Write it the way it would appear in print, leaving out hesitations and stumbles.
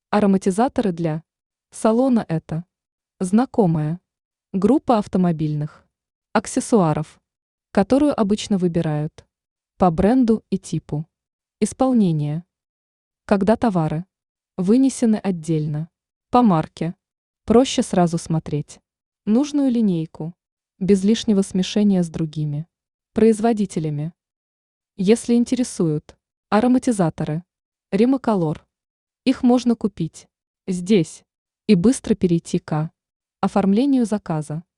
Ароматизаторы для салона – это знакомая группа автомобильных аксессуаров, которую обычно выбирают по бренду и типу исполнения, когда товары вынесены отдельно, по марке, проще сразу смотреть нужную линейку, без лишнего смешения с другими производителями. Если интересуют ароматизаторы Римоколор, их можно купить здесь и быстро перейти к оформлению заказа.